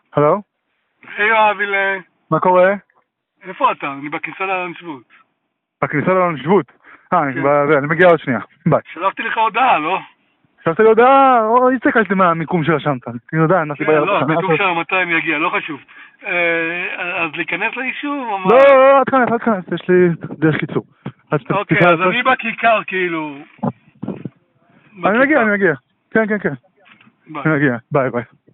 הלו? היי יואב, מה קורה? איפה אתה? אני בכניסה לנשבות. בכניסה לנשבות. כן. אני מגיע עוד שנייה. ביי. שלחתי לך הודעה, לא? שלחת לי הודעה, או הסתכלתי מהמיקום שרשמת. הודעה, נחתי כן, ביד. לא, כתוב שם מתי אני אגיע, לא חשוב. אז להיכנס ליישוב או מה? לא, אל תכנס, יש לי דרך קיצור. אוקיי, אז אני בכיכר כאילו. אני מגיע. כן. ביי. אני מגיע, ביי.